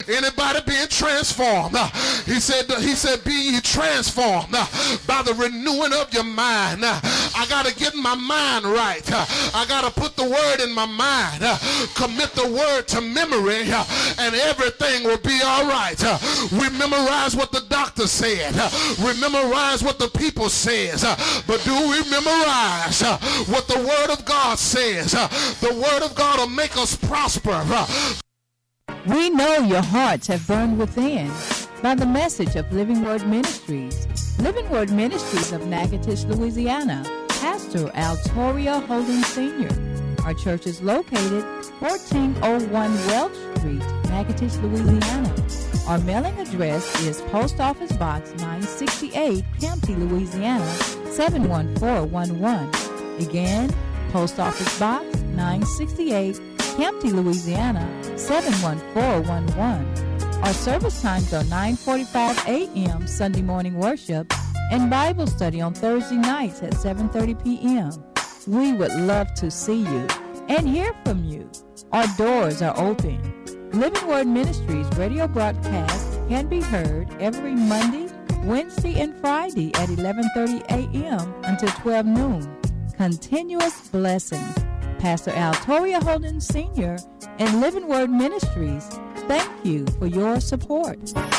Anybody being transformed? Be ye transformed by the renewing of your mind. I got to get my mind right. I got to put the word in my mind. Commit the word to memory, and everything will be all right. We memorize what the doctor said. We memorize what the people says. But do we memorize what the word of God says? The word of God will make us prosper. We know your hearts have burned within by the message of Living Word Ministries. Living Word Ministries of Natchitoches, Louisiana. Pastor Altoria Holden Sr. Our church is located 1401 Welch Street, Natchitoches, Louisiana. Our mailing address is Post Office Box 968, Campty, Louisiana 71411. Again, Post Office Box 968, Campty, Louisiana 71411. Our service times are 9:45 a.m. Sunday morning worship and Bible study on Thursday nights at 7:30 p.m. We would love to see you and hear from you. Our doors are open. Living Word Ministries radio broadcast can be heard every Monday, Wednesday, and Friday at 11:30 a.m. until 12 noon. Continuous blessings. Pastor Altoria Holden Sr. and Living Word Ministries, thank you for your support.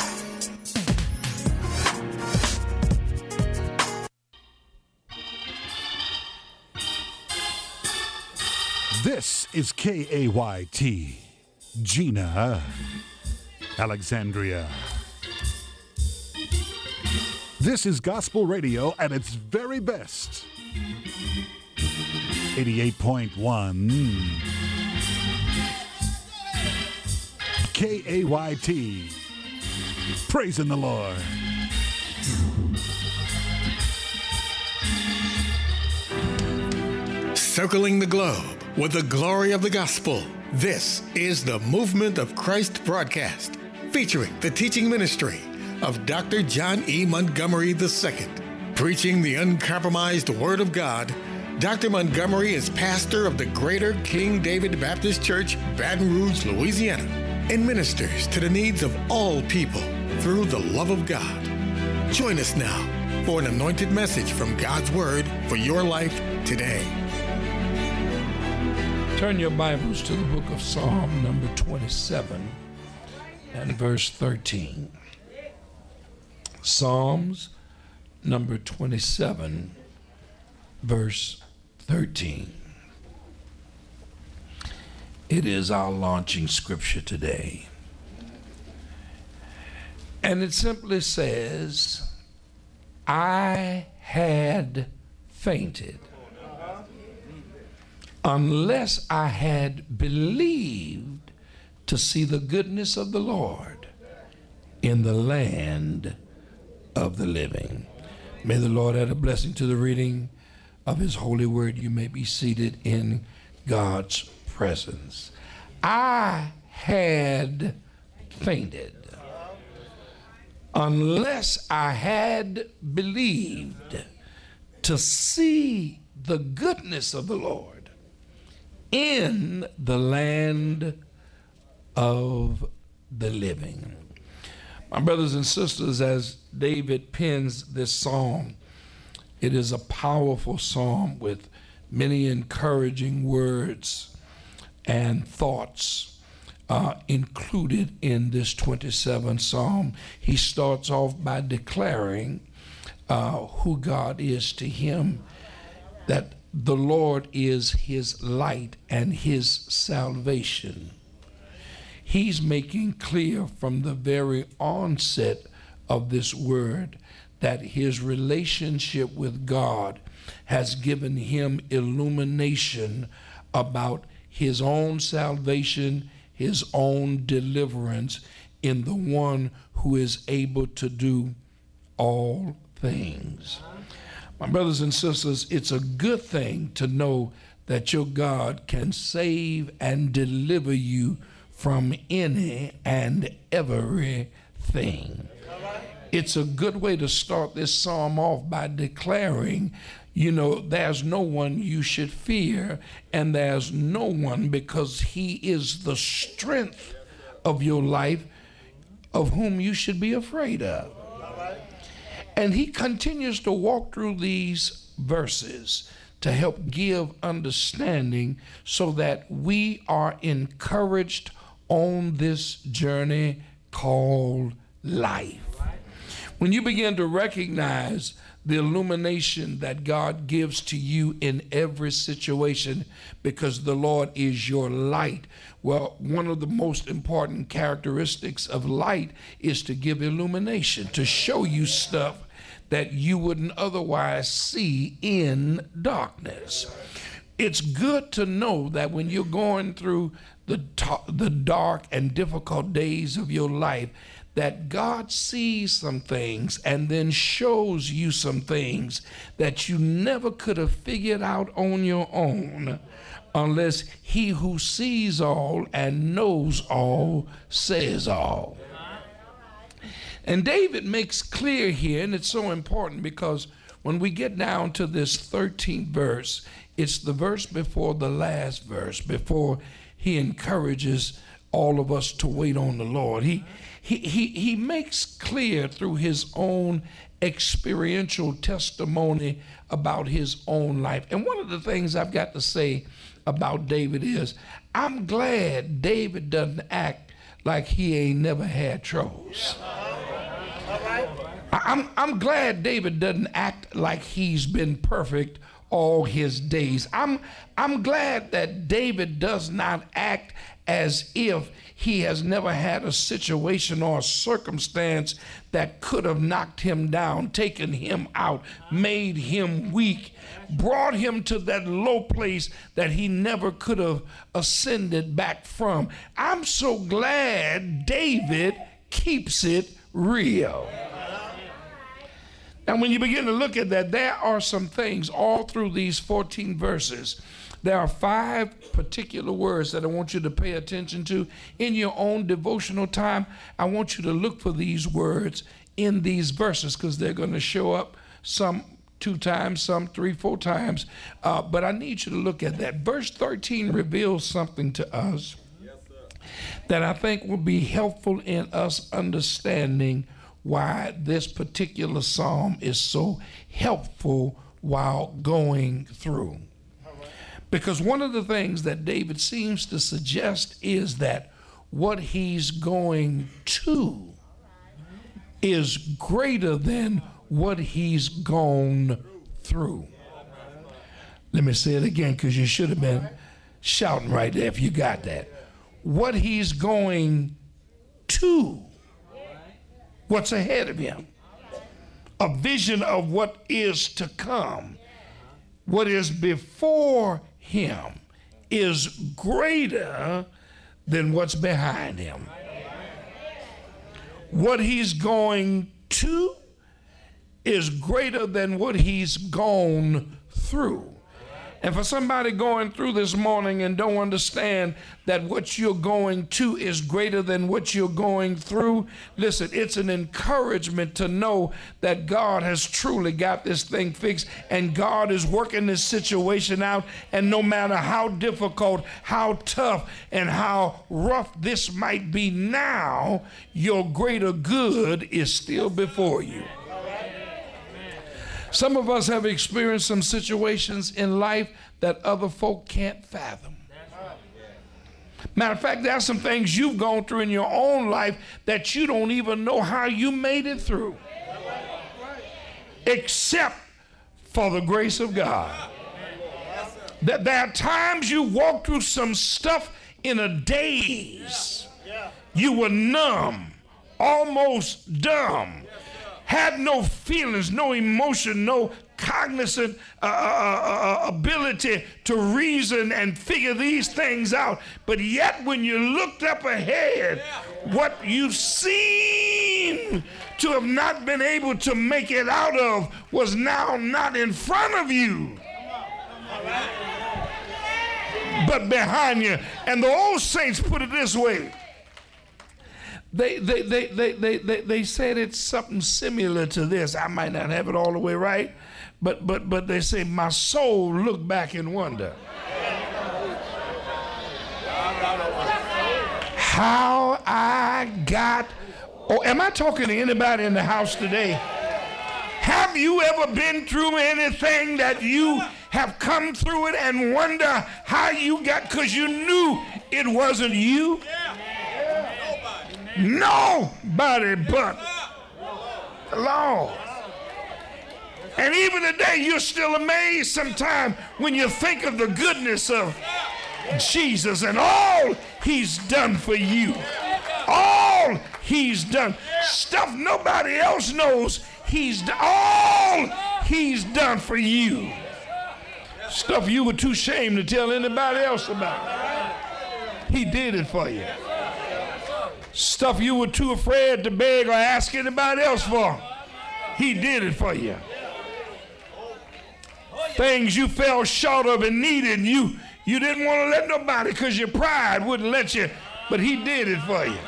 This is KAYT, Gina, Alexandria. This is gospel radio at its very best. 88.1 KAYT, praising the Lord. Circling the globe with the glory of the gospel. This is the Movement of Christ broadcast, featuring the teaching ministry of Dr. John E. Montgomery II. Preaching the uncompromised Word of God, Dr. Montgomery is pastor of the Greater King David Baptist Church, Baton Rouge, Louisiana, and ministers to the needs of all people through the love of God. Join us now for an anointed message from God's Word for your life today. Turn your Bibles to the book of Psalm number 27 and verse 13. Psalms number 27, verse 13. It is our launching scripture today. And it simply says, I had fainted unless I had believed to see the goodness of the Lord in the land of the living. May the Lord add a blessing to the reading of his holy word. You may be seated in God's presence. I had fainted unless I had believed to see the goodness of the Lord in the land of the living. My brothers and sisters, as David pens this psalm, it is a powerful psalm with many encouraging words and thoughts included in this 27th psalm. He starts off by declaring who God is to him, that the Lord is his light and his salvation. He's making clear from the very onset of this word that his relationship with God has given him illumination about his own salvation, his own deliverance in the one who is able to do all things. My brothers and sisters, it's a good thing to know that your God can save and deliver you from any and everything. It's a good way to start this psalm off by declaring, there's no one you should fear, and there's no one, because he is the strength of your life. of whom you should be afraid of. And he continues to walk through these verses to help give understanding so that we are encouraged on this journey called life. When you begin to recognize the illumination that God gives to you in every situation because the Lord is your light. Well, one of the most important characteristics of light is to give illumination, to show you stuff that you wouldn't otherwise see in darkness. It's good to know that when you're going through the dark and difficult days of your life, that God sees some things and then shows you some things that you never could have figured out on your own unless he who sees all and knows all says all. And David makes clear here, and it's so important because when we get down to this 13th verse, it's the verse before the last verse, before he encourages all of us to wait on the Lord. He makes clear through his own experiential testimony about his own life. And one of the things I've got to say about David is, I'm glad David doesn't act like he ain't never had troubles. I'm glad David doesn't act like he's been perfect all his days. I'm glad that David does not act as if he has never had a situation or a circumstance that could have knocked him down, taken him out, made him weak, brought him to that low place that he never could have ascended back from. I'm so glad David keeps it real. And when you begin to look at that, there are some things all through these 14 verses. There are 5 particular words that I want you to pay attention to. In your own devotional time, I want you to look for these words in these verses because they're going to show up some 2 times, some 3, 4 times. But I need you to look at that. Verse 13 reveals something to us that I think will be helpful in us understanding why this particular psalm is so helpful while going through. Because one of the things that David seems to suggest is that what he's going to is greater than what he's gone through. Let me say it again because you should have been shouting right there if you got that. What he's going to, what's ahead of him, a vision of what is to come, what is before him is greater than what's behind him. What he's going to is greater than what he's gone through. And for somebody going through this morning and don't understand that what you're going to is greater than what you're going through, listen, it's an encouragement to know that God has truly got this thing fixed and God is working this situation out. And no matter how difficult, how tough, and how rough this might be now, your greater good is still before you. Some of us have experienced some situations in life that other folk can't fathom. Matter of fact, there are some things you've gone through in your own life that you don't even know how you made it through, except for the grace of God. That there are times you walk through some stuff in a daze. You were numb, almost dumb. Had no feelings, no emotion, no cognizant ability to reason and figure these things out. But yet when you looked up ahead, what you seemed to have not been able to make it out of was now not in front of you, but behind you. And the old saints put it this way. They said it's something similar to this. I might not have it all the way right, but they say my soul looked back in wonder. How I got Oh, am I talking to anybody in the house today? Have you ever been through anything that you have come through it and wonder how you got, because you knew it wasn't you? Nobody but the Lord. And even today, you're still amazed sometimes when you think of the goodness of Jesus and all he's done for you. All he's done. Stuff nobody else knows. All he's done for you. Stuff you were too ashamed to tell anybody else about. He did it for you. Stuff you were too afraid to beg or ask anybody else for. He did it for you. Things you fell short of and needed, and you didn't want to let nobody because your pride wouldn't let you, but he did it for you.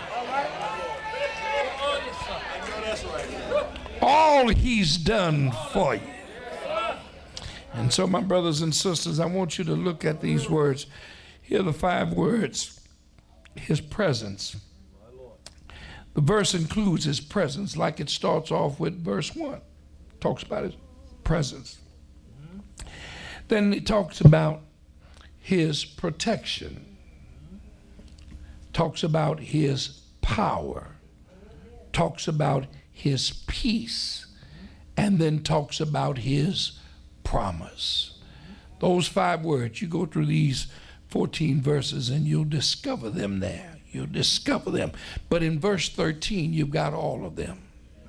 All he's done for you. And so, my brothers and sisters, I want you to look at these words. Here are the 5 words. His presence. The verse includes his presence, like it starts off with verse 1. Talks about his presence. Then it talks about his protection. Talks about his power. Talks about his peace, and then talks about his promise. Those 5 words, you go through these 14 verses and you'll discover them there. You'll discover them. But in verse 13, you've got all of them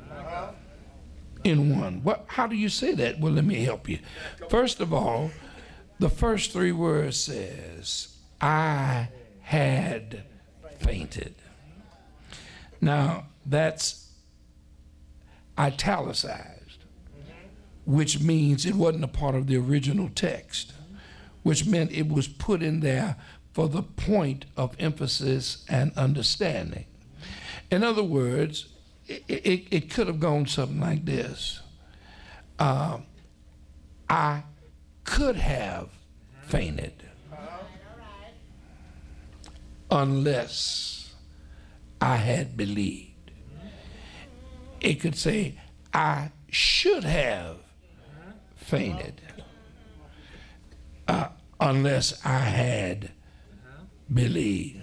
in one. How do you say that? Well, let me help you. First of all, the first 3 words says, I had fainted. Now, that's italicized, which means it wasn't a part of the original text, which meant it was put in there for the point of emphasis and understanding. In other words, it could have gone something like this. I could have fainted unless I had believed. It could say, I should have fainted unless I had believed.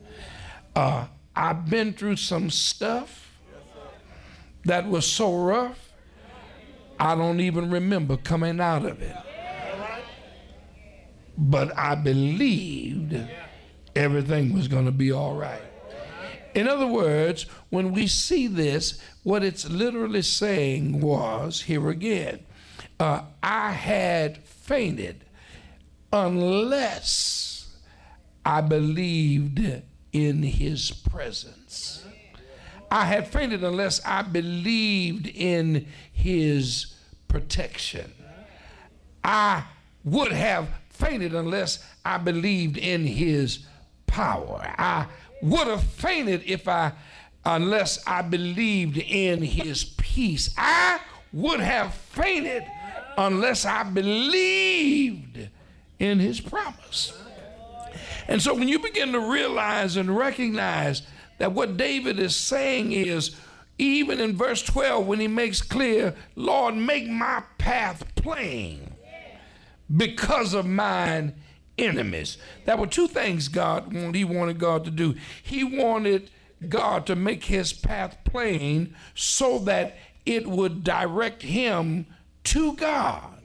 I've been through some stuff that was so rough, I don't even remember coming out of it. But I believed everything was going to be all right. In other words, when we see this, what it's literally saying was, here again, I had fainted unless I believed in his presence. I had fainted unless I believed in his protection. I would have fainted unless I believed in his power. I would have fainted unless I believed in his peace. I would have fainted unless I believed in his promise. And so when you begin to realize and recognize that what David is saying is, even in verse 12, when he makes clear, Lord, make my path plain because of mine enemies. There were 2 things he wanted God to do. He wanted God to make his path plain so that it would direct him to God,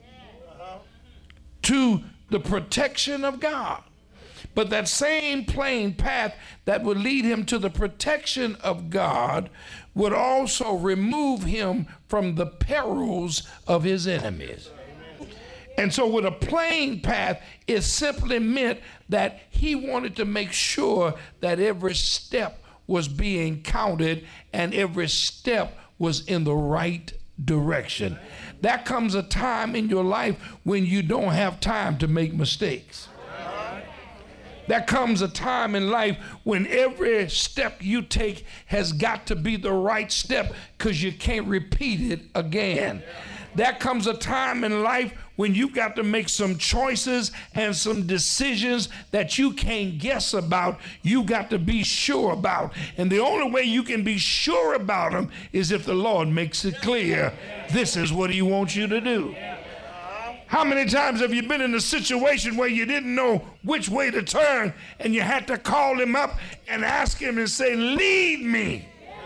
to the protection of God. But that same plain path that would lead him to the protection of God would also remove him from the perils of his enemies. And so with a plain path, it simply meant that he wanted to make sure that every step was being counted and every step was in the right direction. There comes a time in your life when you don't have time to make mistakes. There comes a time in life when every step you take has got to be the right step because you can't repeat it again. There comes a time in life when you've got to make some choices and some decisions that you can't guess about, you've got to be sure about. And the only way you can be sure about them is if the Lord makes it clear this is what he wants you to do. How many times have you been in a situation where you didn't know which way to turn and you had to call him up and ask him and say, lead me,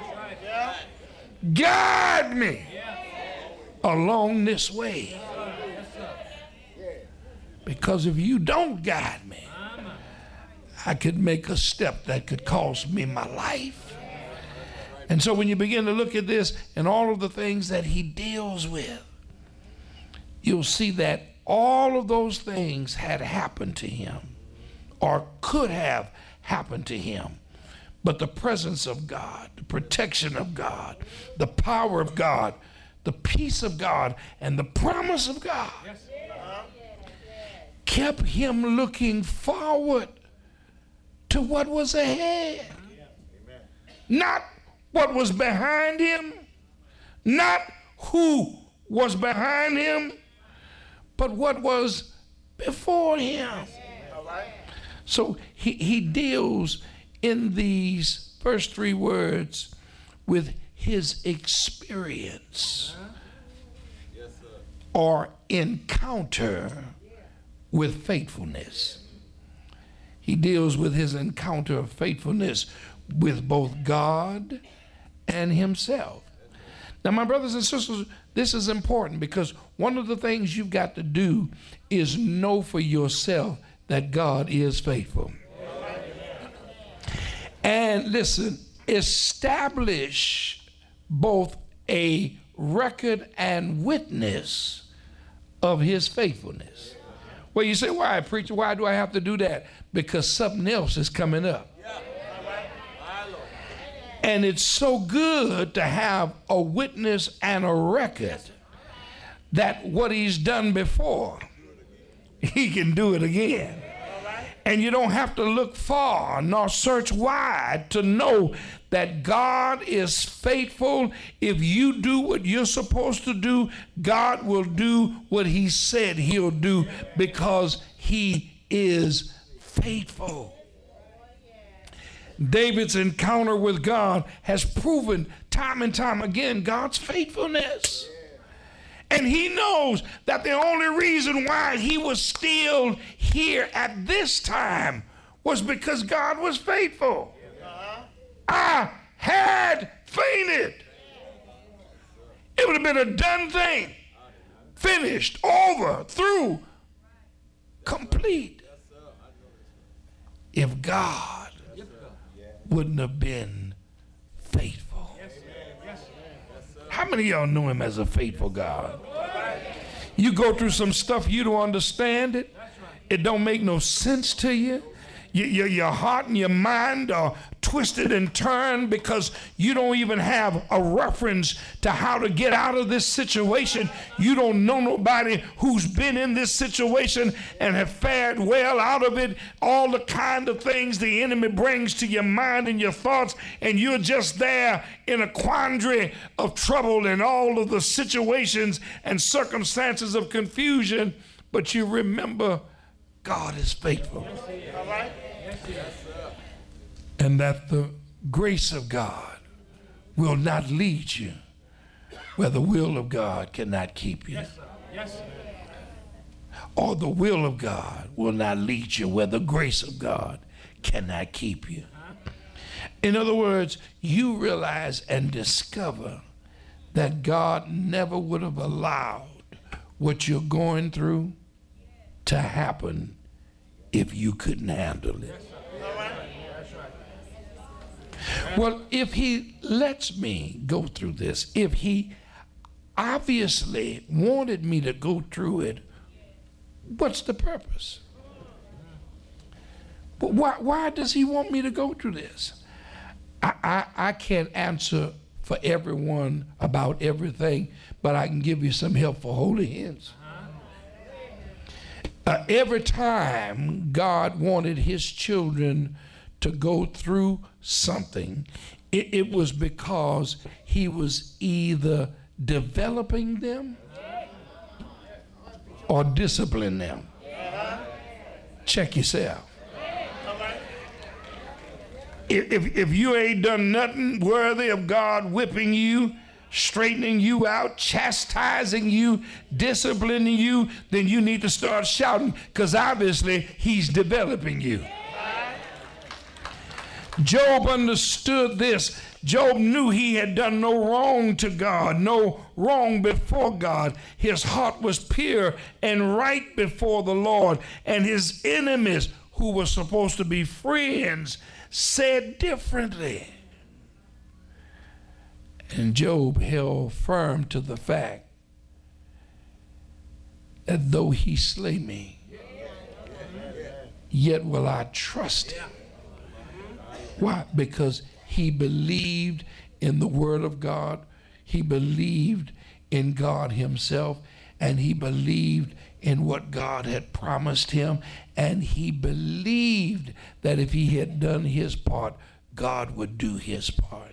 guide me along this way? Because if you don't guide me, I could make a step that could cost me my life. And so when you begin to look at this and all of the things that he deals with, you'll see that all of those things had happened to him or could have happened to him. But the presence of God, the protection of God, the power of God, the peace of God, and the promise of God kept him looking forward to what was ahead. Not what was behind him, not who was behind him, but what was before him. So he deals in these first three words with his experience or encounter with faithfulness. He deals with his encounter of faithfulness with both God and himself. Now, my brothers and sisters, this is important because one of the things you've got to do is know for yourself that God is faithful. And listen, establish both a record and witness of his faithfulness. Well, you say, why, preacher? Why do I have to do that? Because something else is coming up. And it's so good to have a witness and a record that what he's done before, he can do it again. And you don't have to look far nor search wide to know that God is faithful. If you do what you're supposed to do, God will do what he said he'll do because he is faithful. David's encounter with God has proven time and time again God's faithfulness. And he knows that the only reason why he was still here at this time was because God was faithful. I had fainted. It would have been a done thing. Finished, over, through, complete. If God wouldn't have been faithful. How many of y'all know him as a faithful God? You go through some stuff, you don't understand it. It don't make no sense to you. Your heart and your mind are twisted and turned because you don't even have a reference to how to get out of this situation. You don't know nobody who's been in this situation and have fared well out of it. All the kind of things the enemy brings to your mind and your thoughts, and you're just there in a quandary of trouble and all of the situations and circumstances of confusion, but you remember God is faithful. And that the grace of God will not lead you where the will of God cannot keep you. Or the will of God will not lead you where the grace of God cannot keep you. In other words, you realize and discover that God never would have allowed what you're going through to happen if you couldn't handle it. Well, if he lets me go through this, if he obviously wanted me to go through it, what's the purpose? But why does he want me to go through this? I can't answer for everyone about everything, but I can give you some helpful holy hints. Every time God wanted his children to go through something, it was because he was either developing them or discipline them. Check yourself. If you ain't done nothing worthy of God whipping you, straightening you out, chastising you, disciplining you, then you need to start shouting, because obviously he's developing you. Job understood this. Job knew he had done no wrong to God, no wrong before God. His heart was pure and right before the Lord, and his enemies, who were supposed to be friends, said differently. And Job held firm to the fact that though he slay me, yet will I trust him. Why? Because he believed in the word of God. He believed in God himself, and he believed in what God had promised him, and he believed that if he had done his part, God would do his part.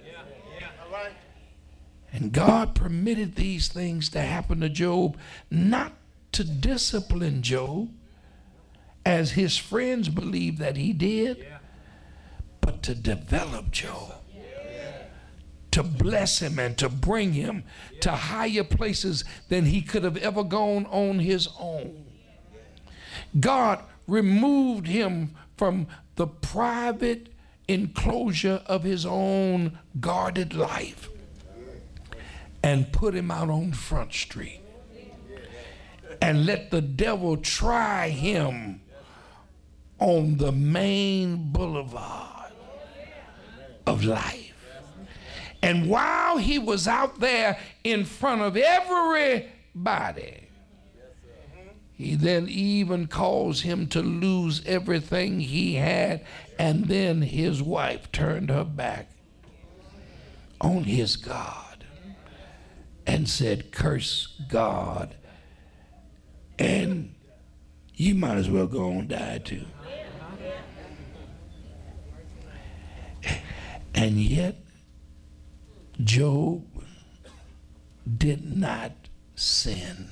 And God permitted these things to happen to Job, not to discipline Job, as his friends believed that he did, but to develop Job, to bless him and to bring him to higher places than he could have ever gone on his own. God removed him from the private enclosure of his own guarded life and put him out on Front Street and let the devil try him on the main boulevard of life. And while he was out there in front of everybody, he then even caused him to lose everything he had, and then his wife turned her back on his God and said, "Curse God, and you might as well go on and die too." And yet, Job did not sin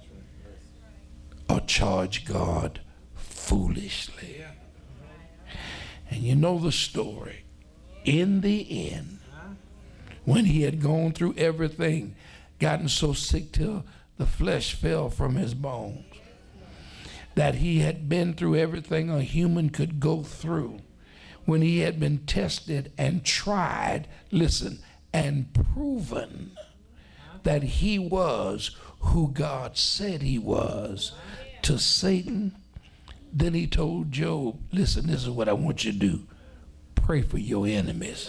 or charge God foolishly. And you know the story. In the end, when he had gone through everything, gotten so sick till the flesh fell from his bones, that he had been through everything a human could go through, when he had been tested and tried, listen, and proven that he was who God said he was to Satan, then he told Job, listen, this is what I want you to do. Pray for your enemies.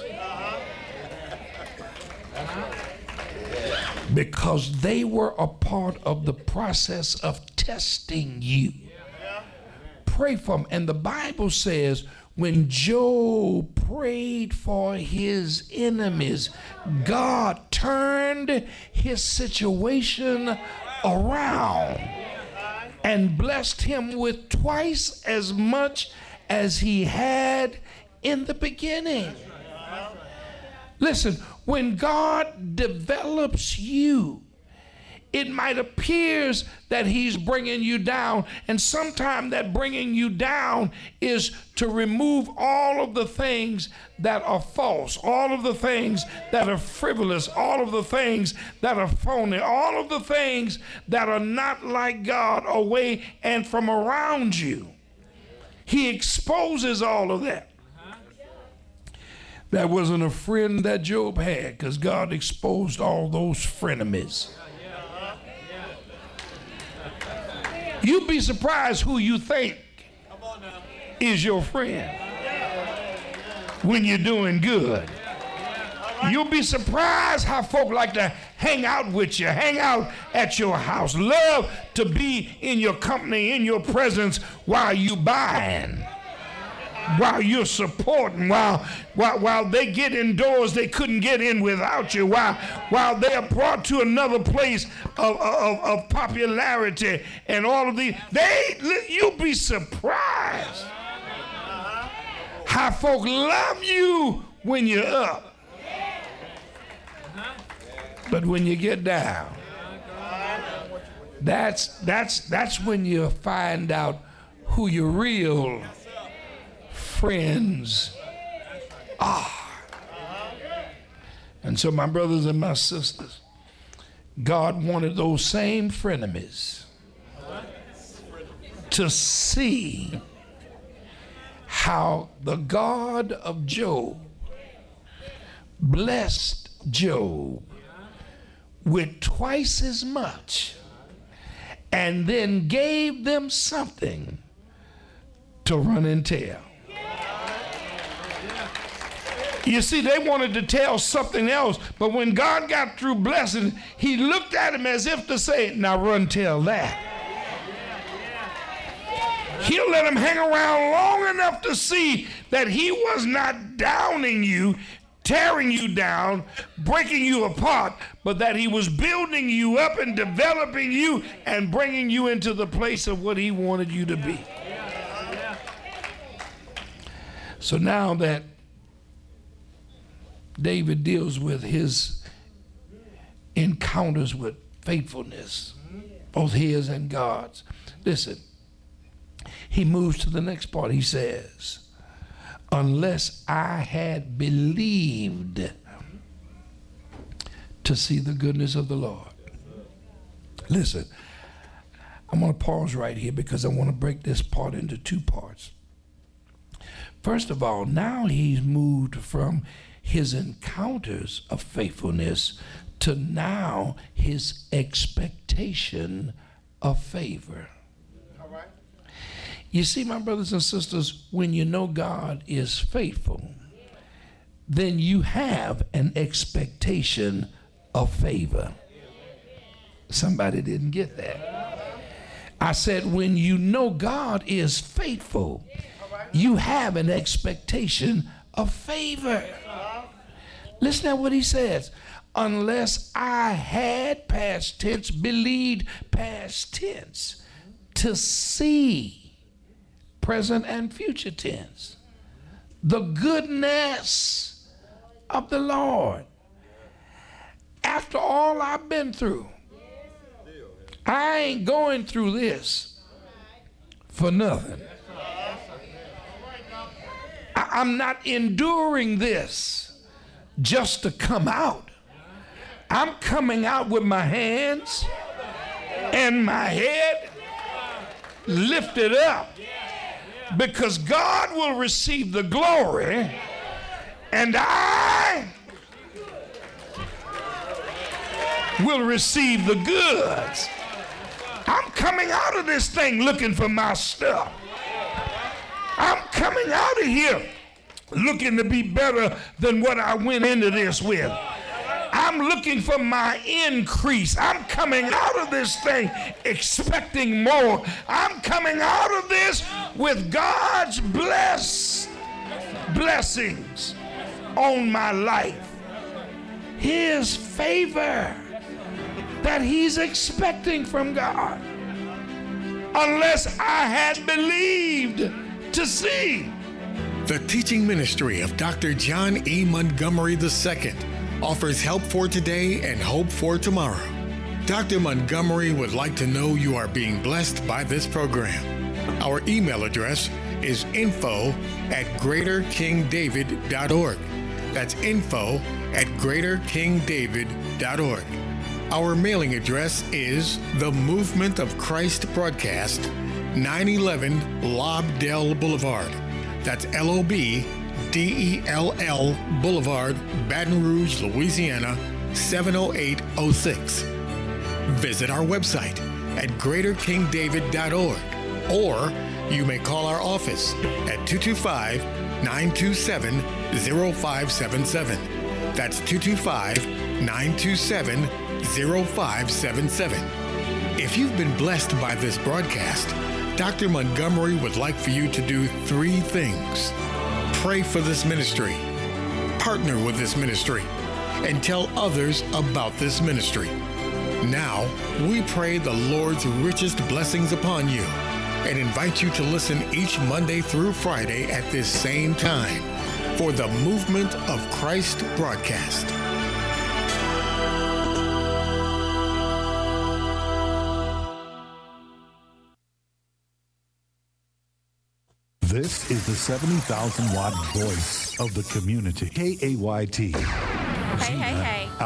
Because they were a part of the process of testing you. Pray for them. And the Bible says when Job prayed for his enemies, God turned his situation around and blessed him with twice as much as he had in the beginning. Listen, when God develops you, it might appear that he's bringing you down, and sometimes that bringing you down is to remove all of the things that are false, all of the things that are frivolous, all of the things that are phony, all of the things that are not like God away and from around you. He exposes all of that. That wasn't a friend that Job had, because God exposed all those frenemies. You'd be surprised who you think is your friend when you're doing good. You'll be surprised how folk like to hang out with you, hang out at your house, love to be in your company, in your presence while you buying, while you're supporting, while they get indoors they couldn't get in without you, while they are brought to another place of popularity and all of these. You'll be surprised how folk love you when you're up, but when you get down, That's when you find out who your real friends are. And so, my brothers and my sisters, God wanted those same frenemies to see how the God of Job blessed Job with twice as much and then gave them something to run and tell. You see, they wanted to tell something else, but when God got through blessing, he looked at him as if to say, now run tell that. He'll let him hang around long enough to see that he was not downing you, tearing you down, breaking you apart, but that he was building you up and developing you and bringing you into the place of what he wanted you to be. So now that David deals with his encounters with faithfulness, both his and God's, listen, he moves to the next part. He says, unless I had believed to see the goodness of the Lord. Listen, I'm going to pause right here because I want to break this part into two parts. First of all, now he's moved from his encounters of faithfulness to now his expectation of favor. All right. You see, my brothers and sisters, when you know God is faithful, then you have an expectation of favor. Somebody didn't get that. I said, when you know God is faithful, you have an expectation of favor. Listen to what he says. Unless I had, past tense, believed, past tense, to see, present and future tense, the goodness of the Lord. After all I've been through, I ain't going through this for nothing. I'm not enduring this just to come out. I'm coming out with my hands and my head lifted up, because God will receive the glory and I will receive the goods. I'm coming out of this thing looking for my stuff. I'm coming out of here looking to be better than what I went into this with. I'm looking for my increase. I'm coming out of this thing expecting more. I'm coming out of this with God's blessings on my life. His favor that he's expecting from God. Unless I had believed to see. The teaching ministry of Dr. John E. Montgomery II offers help for today and hope for tomorrow. Dr. Montgomery would like to know you are being blessed by this program. Our email address is info@greaterkingdavid.org. That's info@greaterkingdavid.org. Our mailing address is The Movement of Christ Broadcast, 911 Lobdell Boulevard. That's LOBDELL Boulevard, Baton Rouge, Louisiana, 70806. Visit our website at greaterkingdavid.org, or you may call our office at 225-927-0577. That's 225-927-0577. If you've been blessed by this broadcast, Dr. Montgomery would like for you to do three things. Pray for this ministry, partner with this ministry, and tell others about this ministry. Now, we pray the Lord's richest blessings upon you and invite you to listen each Monday through Friday at this same time for the Movement of Christ broadcast. This is the 70,000 watt voice of the community. KAYT. Hey, hey, hey.